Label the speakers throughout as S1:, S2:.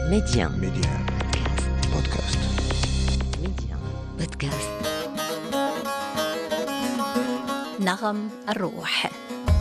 S1: ميديان
S2: بودكاست.
S1: ميديان بودكاست.
S3: نغم الروح.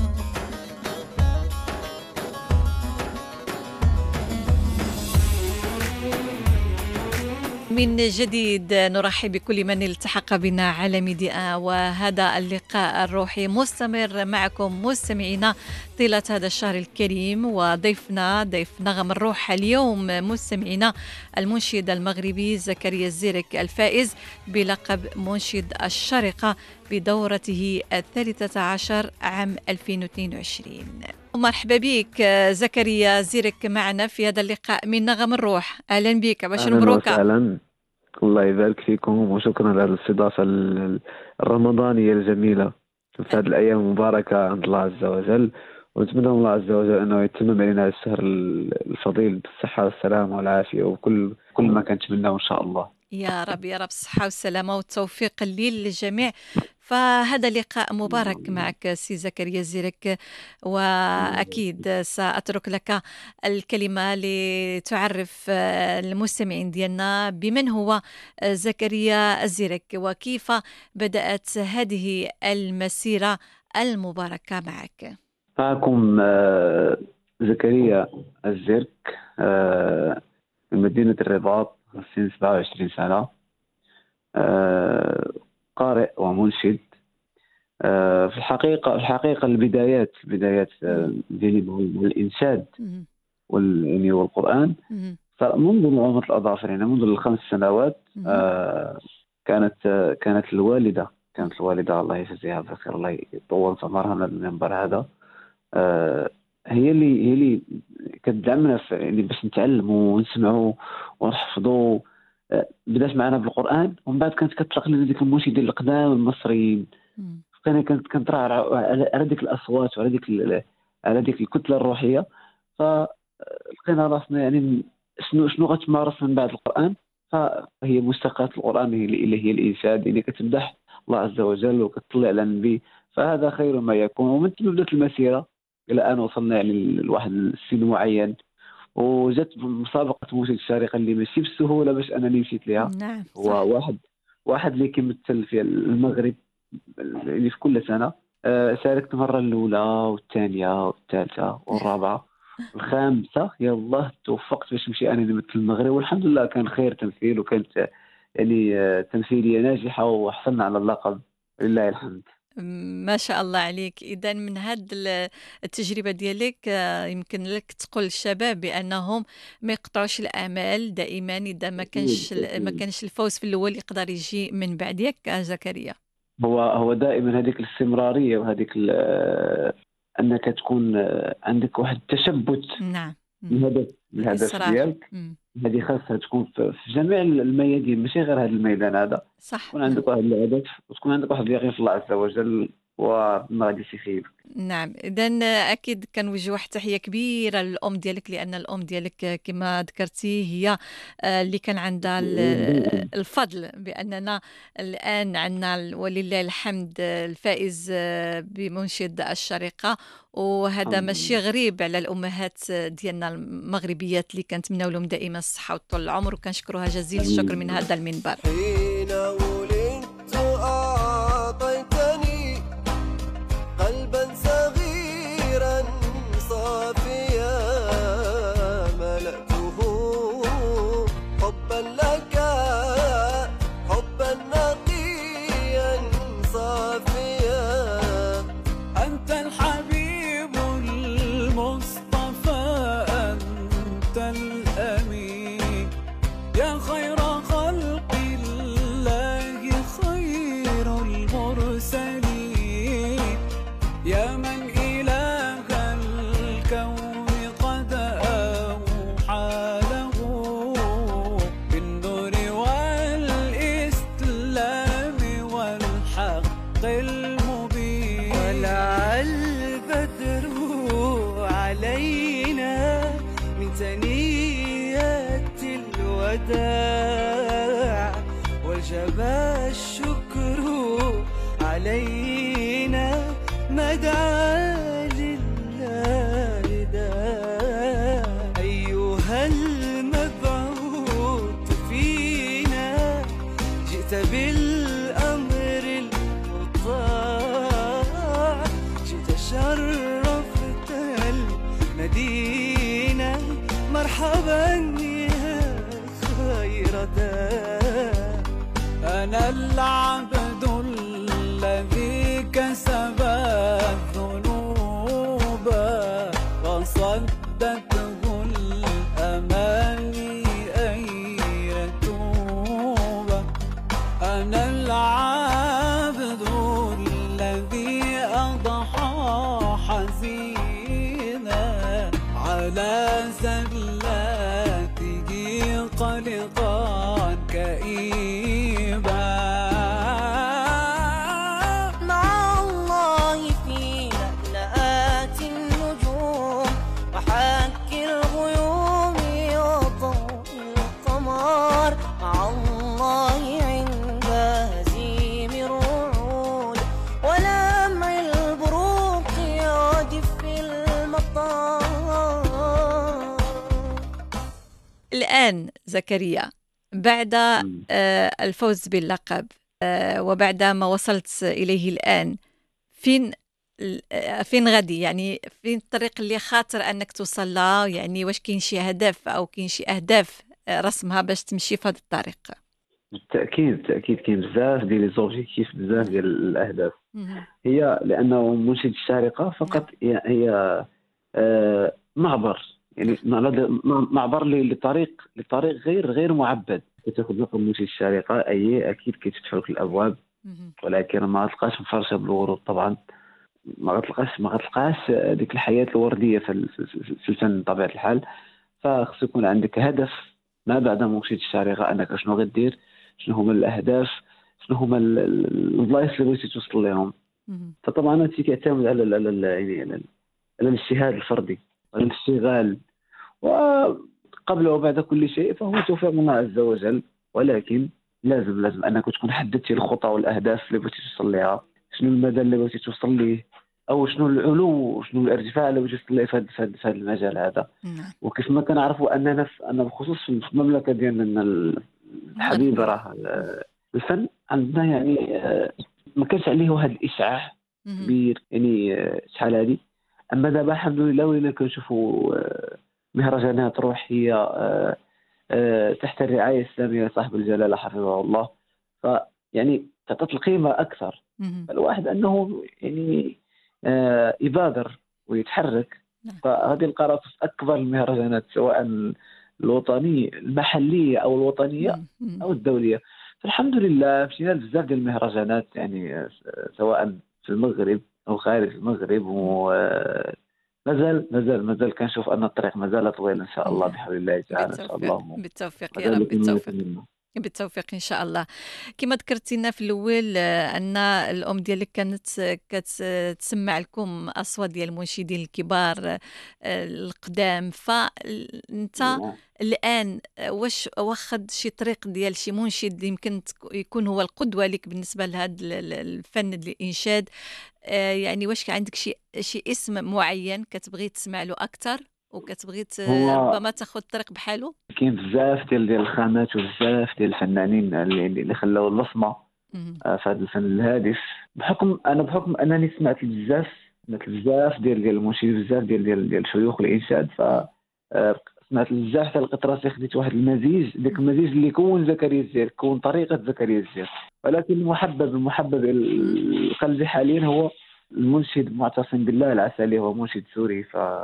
S3: من جديد نرحب بكل من التحق بنا على ميديا، وهذا اللقاء الروحي مستمر معكم مستمعينا طيلة هذا الشهر الكريم. وضيفنا ضيف نغم الروح اليوم مستمعينا المنشد المغربي زكريا الزيرك، الفائز بلقب منشد الشارقة بدورته 13 عام 2022. مرحبا بك زكريا زيرك معنا في هذا اللقاء من نغم الروح. أهلا بك، باش مبروكة.
S4: أهلا، الله يبارك فيكم وشكرا على الاستضافة الرمضانية الجميلة في هذه الأيام المباركة عند الله عز وجل، ونتمنى من الله عز وجل أنه يتمم علينا هذا الشهر الفضيل بالصحة والسلامة والعافية وكل ما كنتمناه إن شاء الله.
S3: يا رب يا رب، الصحة والسلامة والتوفيق للجميع. فهذا لقاء مبارك معك سي زكريا الزيرك، وأكيد سأترك لك الكلمة لتعرف المستمعين ديالنا بمن هو زكريا الزيرك وكيف بدأت هذه المسيرة المباركة معك.
S4: معكم زكريا الزيرك من مدينة الرباط، سن 27 سنة، قارئ ومنشد. في الحقيقة البدايات ديالي بالإنشاد والقرآن منذ عمر الأظافر، يعني منذ ال5 سنوات. كانت الوالدة الله يجزيها بخير، الله يطول في عمرها من المنبر هذا، هي اللي كتدعمنا يعني باش نتعلموا ونسمعوا ونحفظوا. بدات معنا بالقرآن، ومن بعد كانت كتطلق لنا ديك المنشدين القدام المصريين. كانت كنطرح على ديك الاصوات وعلى ديك الكتله الروحيه، فلقينا راسنا يعني شنو غتمارس من بعد القرآن. فهي مشتقات القرآن اللي هي الإنشاد، اللي كتمدح الله عز وجل وكتطلع على النبي، فهذا خير ما يكون. ومن ثم بدات المسيره الى ان وصلنا يعني لواحد السن معين، وجات مسابقه منشد الشارقة اللي ماشي بسهوله باش انني مشيت ليها.
S3: نعم،
S4: هو واحد اللي كيمثل في المغرب اللي في كل سنه. شاركت المره الاولى والثانيه والثالثه والرابعه والخامسه، يلا توفقت باش نمشي انا نمثل المغرب، والحمد لله كان خير تمثيل، وكانت يعني تمثيليه ناجحه وحصلنا على اللقب لله الحمد.
S3: ما شاء الله عليك. إذا من هذه التجربة ديالك يمكن لك تقول للشباب بأنهم ما يقطعوش الآمال دائما. إذا ما كانش الفوز في الأول يقدر يجي من بعد. ياك زكريا؟
S4: هو دائما هذيك الاستمرارية وهذيك أنك تكون عندك واحد التشبت.
S3: نعم.
S4: الهدف ديالك، هذه خاصها تكون في جميع الميادين، ماشي غير هذا الميدان هذا.
S3: صح.
S4: تكون عندك واحد الهدف وتكون عندك واحد اليقين في الله عز وجل، وما غاديش يخيبك.
S3: نعم. إذا أكيد كنوجه واحد التحية كبيرة للأم ديالك، لأن الأم ديالك كما ذكرتي هي اللي كان عندها الفضل بأننا الآن عندنا ولله الحمد الفائز بمنشد الشارقة، وهذا ماشي غريب على الأمهات ديالنا المغربيات اللي كنتمناو لهم دائما الصحة وطول العمر، وكنشكروها جزيل الشكر من هذا المنبر.
S5: قلبا صغيرا صافيا ملأته حبا لك، حبا نقيا صافيا.
S6: أنت الحبيب المصطفى، أنت الأمين، يا خير خلق الله، خير المرسلين، يا من إله الكون قد أوحى له بالنور والإسلام والحق المبين.
S5: ولع البدر علينا من ثنيات الوداع، وجب الشكر علينا مدعى لله داع. أيها المبعوث بالأمر المطاع جيت شرفت المدينة مرحبا يا خير داع.
S6: أنا العبد الذي كسب الذنوب وصدته الأماني أن يتوب. أنا العبد الذي أضحى حزينا على زلاته قلقا كئيبا.
S7: مع الله في لألآت النجوم وحك الغيوم وضوء القمر. مع الله عند هزيم الرعود ولمع البروق ودف المطار.
S3: الآن زكريا بعد الفوز باللقب وبعد ما وصلت إليه الآن، فين غادي؟ يعني فين الطريق اللي خاطر أنك توصل لها؟ يعني واش كاين شي هدف أو كاين شي أهداف رسمها باش تمشي في هذا الطريق؟
S4: بالتأكيد كاين بزاف ديال لي زوبجيكتيف، بزاف ديال الأهداف. هي لأنه منشد الشارقة فقط هي معبر، يعني معبر لطريق غير معبد. كتاخذ لقب منشد الشارقة أكيد كيتفتح لك الأبواب، ولكن ما تلقاش مفرشة بالورود طبعا. ما غتلقاش ديك الحياة الوردية في الفن بطبيعة الحال. فخص يكون عندك هدف ما بعد منشد الشارقة، أنك شنو غدير، شنو هما الأهداف، شنو هما البلايص اللي بغيتي توصل لهم. فطبعا هادشي كيعتمد على الاجتهاد الفردي والاشتغال، وقبل وبعد كل شيء فهو توفيق من الله عز وجل. ولكن لازم انك تكون حددتي الخطى والاهداف اللي بغيتي توصل لها، شنو المدى اللي بغيتي توصل ليه، او شنو العلو وشنو الارتفاع اللي بغيتي توصل ليه في هذا المجال هذا. وكيف ما كنعرفوا اننا بخصوص في المملكه ديالنا الحبيبه راه الفن عندنا يعني ما كانش عليه واحد الاشعاع كبير يعني شحال هذه. اما دابا الحمد لله ولينا كنشوفوا مهرجانات روحيه تحت الرعايه الاسلاميه صاحب الجلاله حفظه الله، فيعني تعطت القيمه اكثر. الواحد انه يعني يبادر ويتحرك. فهذه القرارات اكبر المهرجانات سواء الوطنيه المحليه او الوطنيه او الدوليه. فالحمد لله مشينا بزاف ديال المهرجانات يعني سواء في المغرب او خارج المغرب، مازال كنشوف ان الطريق مازال طويل ان شاء الله بحول الله تعالى. ان شاء الله
S3: بالتوفيق يا رب، بالتوفيق ان شاء الله. كما ذكرتي لنا في الاول ان الام ديالك كانت كتسمع لكم اصوات ديال المنشدين الكبار القدام، فانت الان واش واخد شي طريق ديال شي منشد يمكن يكون هو القدوه لك بالنسبه لهذا الفن ديال الانشاد؟ يعني واش عندك شي اسم معين كتبغي تسمع له اكثر وكتبغي ربما تاخذ الطريق بحاله؟
S4: كاين بزاف ديال الخامات وبزاف ديال الفنانين اللي خلاو البصمه في هذا الفن الهادف. بحكم انني سمعت بزاف ديال المنشدين، بزاف ديال شيوخ الانشاد، ف سمعت بزاف حتى القطرات خديت واحد المزيج، داك المزيج اللي كون زكريا الزير، كون طريقه زكريا الزير. ولكن المحبب القلبي حاليا هو المنشد معتصم بالله العسلي، هو منشد سوري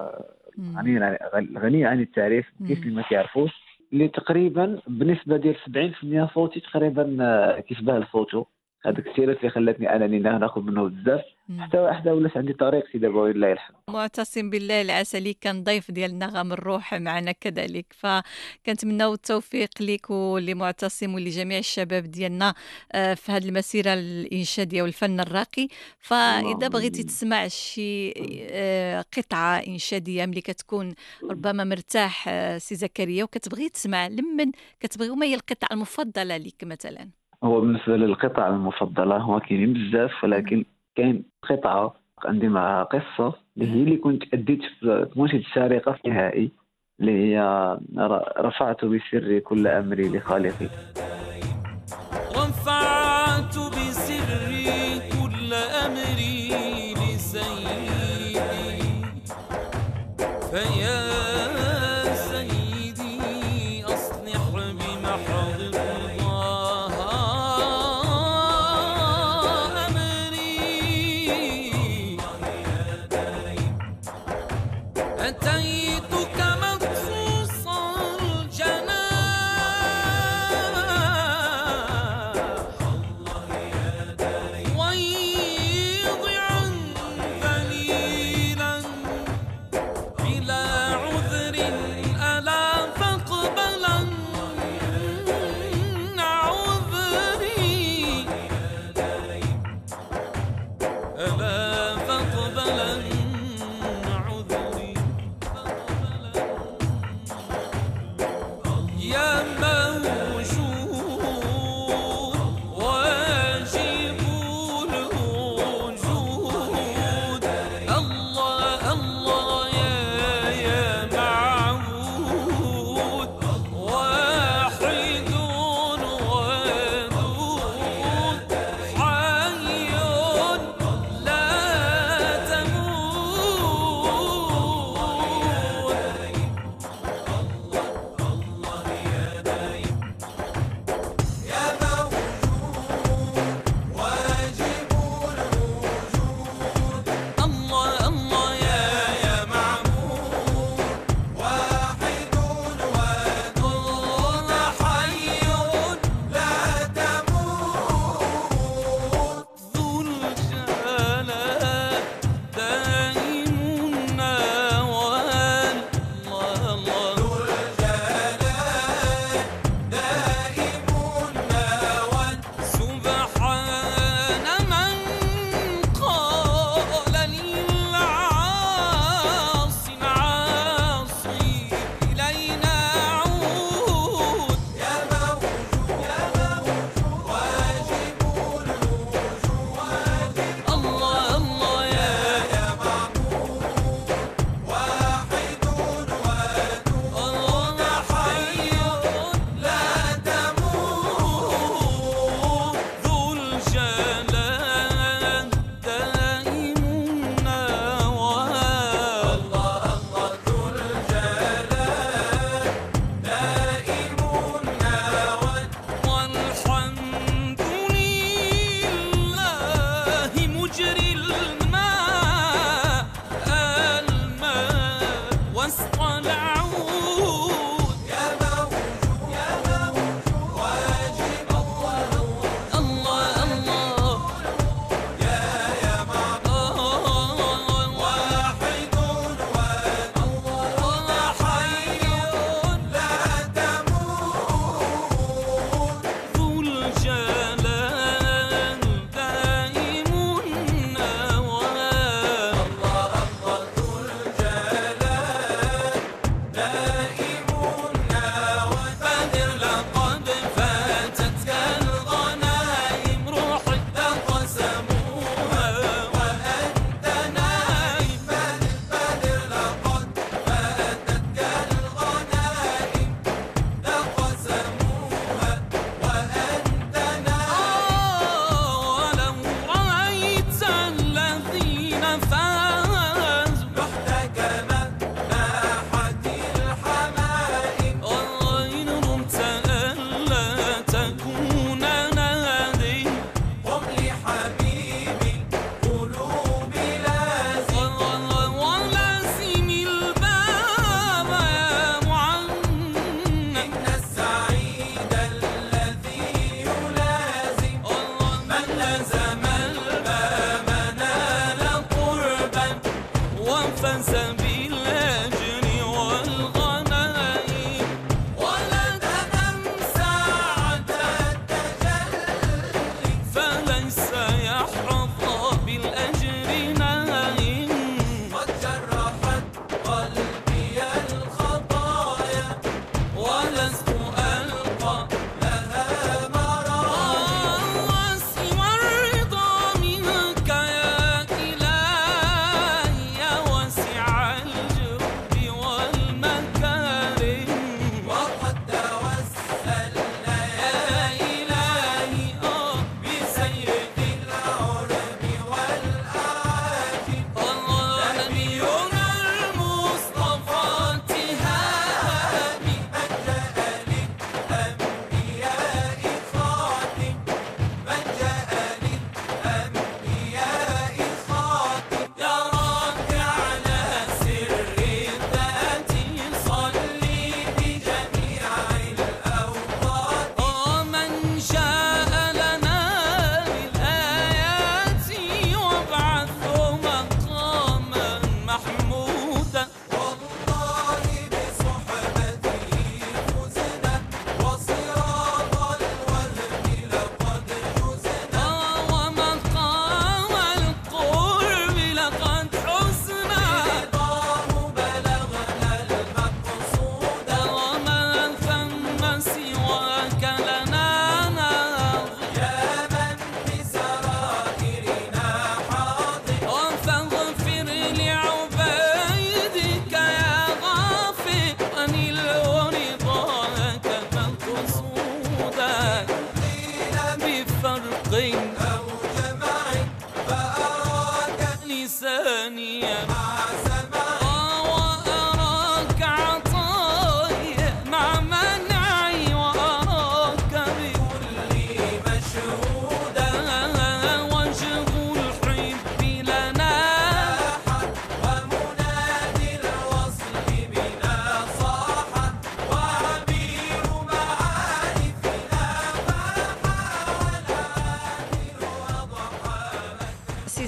S4: غني عن التعريف كيف اللي ما كيعرفوش، اللي تقريبا بنسبه ديال 70% صوتي تقريبا كيشبه لصوته. هذاك السيرات اللي خلاتني انني ناخذ منه بزاف حتى ولات عندي طريقتي دابا ولله الحمد.
S3: معتصم بالله العسلي كان ضيف ديال نغم الروح معنا كذلك، فكنتمناو التوفيق لك ولمعتصم ولجميع الشباب ديالنا في هذه المسيره الانشاديه والفن الراقي. فاذا بغيتي تسمع شي قطعه انشاديه ملي كتكون ربما مرتاح سي زكريا وكتبغي تسمع لمن كتبغي، وما هي القطعه المفضله لك مثلا؟
S4: هو بالنسبه للقطعه المفضله هو كاينين بزاف، ولكن كاين قطعه عندي مع قصه اللي كنت اديت في منشد الشارقه في النهائي، اللي هي رفعت بسري كل امري لخالقي.
S5: رفعت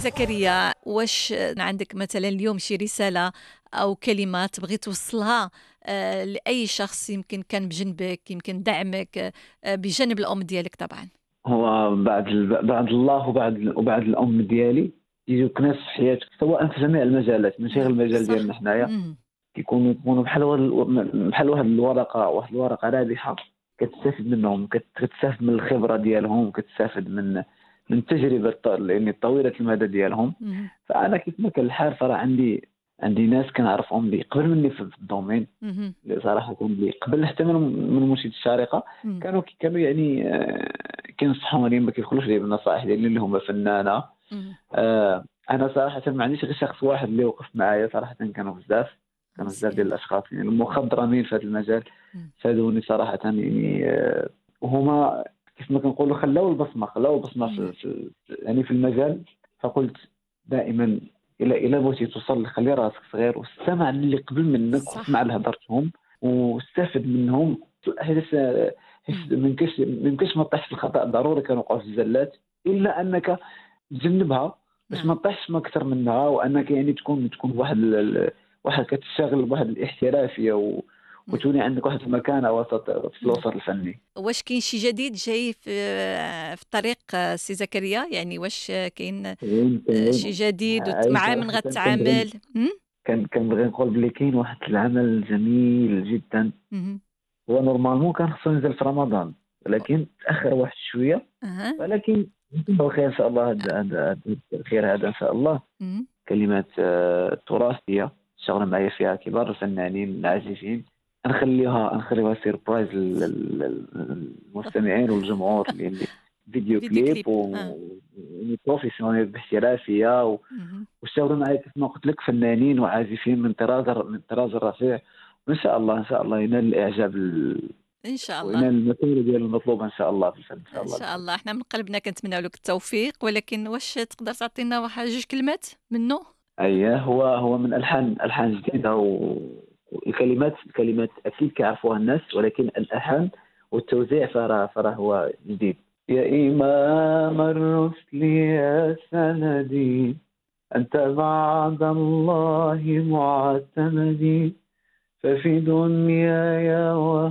S3: زكريا، واش عندك مثلا اليوم شي رسالة أو كلمات تبغي توصلها لأي شخص يمكن كان بجنبك، يمكن دعمك بجانب الأم ديالك طبعا؟
S4: هو بعد الله وبعد الام ديالي يجوك ناس في حياتك سواء في جميع المجالات، ماشي غير المجال
S3: صح.
S4: ديالنا حنايا، يكونوا بحال واحد الورقه رابحه، كتستافد منهم، كتستافد من الخبره ديالهم، كتستافد من التجربه يعني طويله المدى ديالهم. فانا كيف ما كان الحال صراحه عندي ناس كنعرفهم اللي قبل مني في الدومين، اللي صراحه اللي قبل حتى من مرشد الشارقه كانوا يعني كينصحوني، ما كيدخلوش لي بالنصائح ديالي اللي هما فنانه. انا صراحه ما عنديش غير شخص واحد اللي وقف معايا، صراحه كانوا بزاف ديال الاشخاص يعني المخضرمين في هذا المجال فادوني صراحه يعني، وهما كيف ما كنقولوا خلاو البصمه في يعني في المجال. فقلت دائما الى بغيتي توصل خلي راسك صغير واستمع للي قبل منك واسمع لهضرتهم واستفد منهم، حيت ميمكنش ما تطيحش في الخطا. ضروري كنوقعوا في الزلات، الا انك تجنبها باش ما تطيحش ما اكثر منها، وانك يعني تكون واحد كتشتغل بواحد الاحترافيه وتولي عندك واحد المكانه وسط في الوسط الفني.
S3: واش كاين شي جديد جاي في الطريق سي زكريا؟ يعني واش كاين شي جديد مع من غتعامل؟
S4: كنبغي نقول بلي كاين واحد العمل جميل جدا. هو نورمالمون كان خصو ينزل في رمضان، ولكن تاخر واحد شويه، ولكن هو خير ان شاء الله. هذا الخير هذا ان شاء الله. كلمات تراثيه شغل معايا فيها كبار الفنانين العازفين، نخليها سيربرايز للمستمعين والجمهور، اللي فيديو كليب وبروفيسيونيل باحترافيه، واشتغلوا معايا كيف ما قلت لك فنانين وعازفين من طراز الرفيع، وان شاء الله ينال الاعجاب
S3: ان شاء الله،
S4: وينال المثوره ديال المطلوبه ان شاء الله في الفن.
S3: ان شاء الله احنا من قلبنا كنتمناو لك التوفيق. ولكن واش تقدر تعطينا واحد جوج كلمات منه؟
S4: اييه، هو من الحان جديده، والكلمات اكيد كيعرفوها الناس، ولكن الالحان والتوزيع فراه هو جديد. يا امام الرسل يا سندي، انت بعد الله معتمدي، ففي دنياي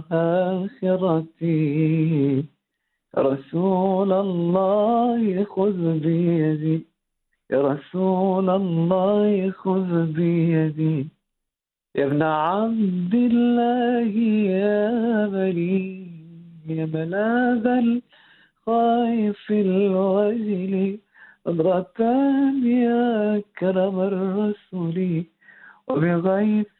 S4: واخرتي رسول الله خذ بيدي، يا رسول الله خذ بيدي، يا ابن عبد الله يا بري، يا ملاذ الخائف الوجل، نظرتان يا كرم الرسول، وبغيث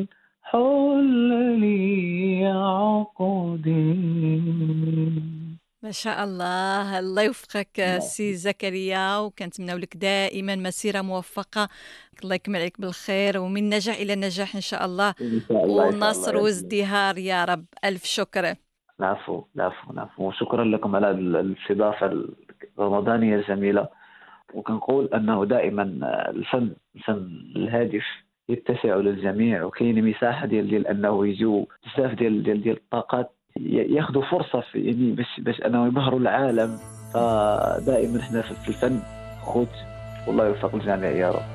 S4: حل لي عقدي.
S3: ما شاء الله، الله يوفقك سي زكريا، وكنتمناو لك دائما مسيرة موفقة، الله يكمل عليك بالخير ومن نجاح إلى نجاح إن شاء الله، ونصر وازدهار يا رب. ألف شكر.
S4: العفو، وشكرا لكم على الاستضافة الرمضانية الجميلة. وكنقول أنه دائما الفن الهادف يتسع للجميع، وكاين مساحة ديال أنه يجوا بزاف ديال الطاقات ياخذوا فرصه في يعني باش انه يظهروا العالم. فدائما احنا في الفن خوت، والله يوفق الجميع يا رب.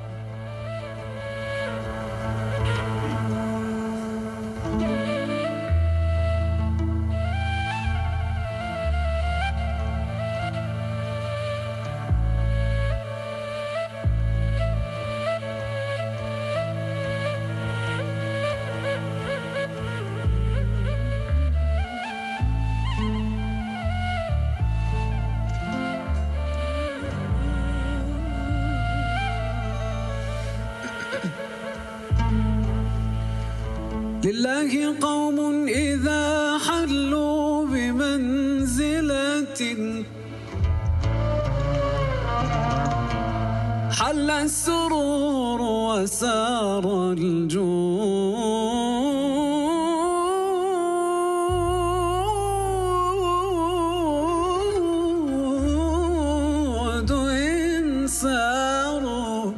S6: لله قوم إذا حلوا بمنزلة حل السرور وسار الجود إن ساروا.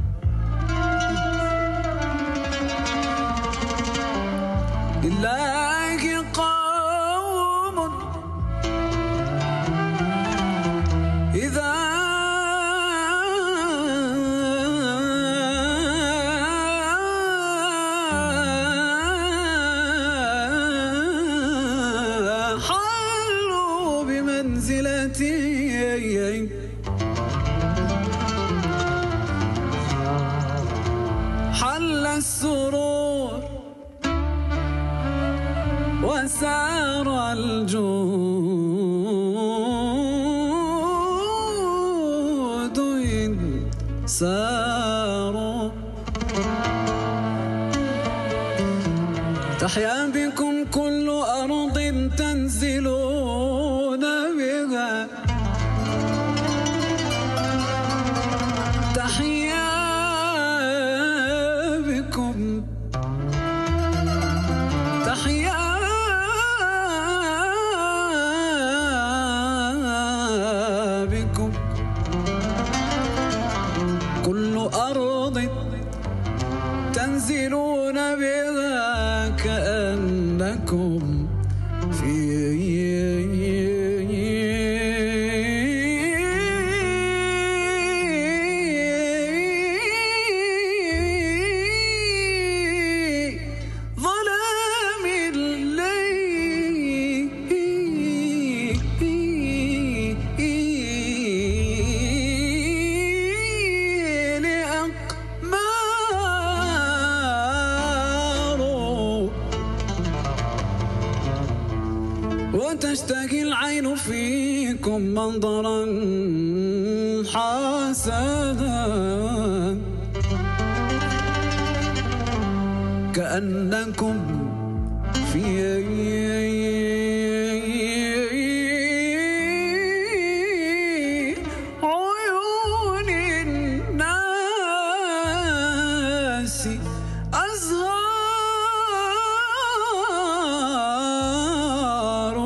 S6: لله قوم إذا حل السرور وسار الجود إن ساروا تحيا بكم كل أرض تنزلون بها تحيا بكم تحيا بكم كل أرض تنزلون بها كأنكم في ظلام الليل أقمار وتشتكي العين فيكم منظرا حسنا كأنكم في عيون الناس أزهار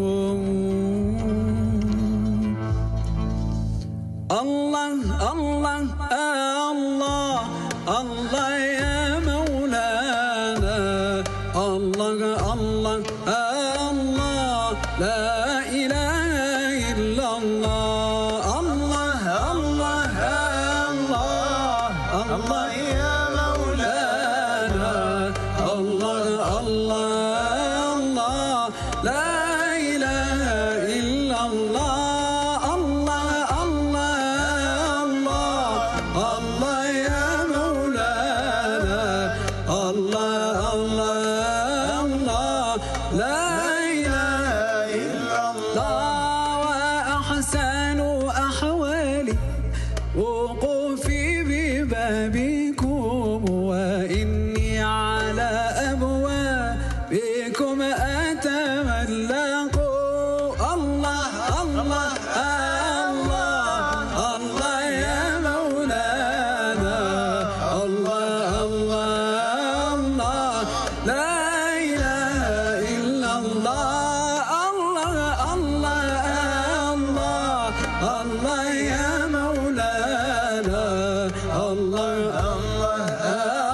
S6: الله الله الله الله يا مولانا الله الله الله لا إله إلا الله الله الله الله الله يا مولانا الله الله الله لا إله إلا الله الله الله الله الله يا مولانا الله الله الله لا إله إلا الله وأحسن أحوالي وقوفي ببابكم وإني على أبوابكم أتملق الله الله الله الله يا مولانا الله الله الله لا إله إلا الله الله الله الله الله يا مولانا الله الله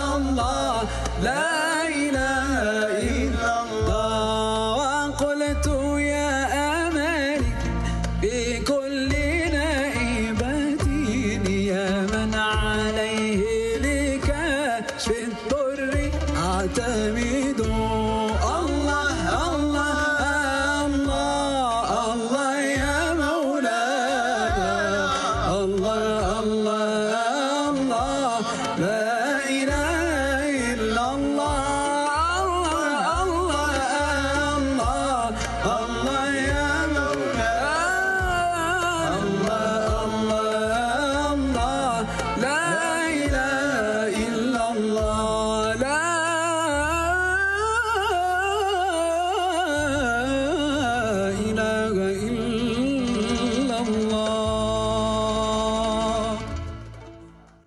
S6: الله لا إله إلا الله وقلت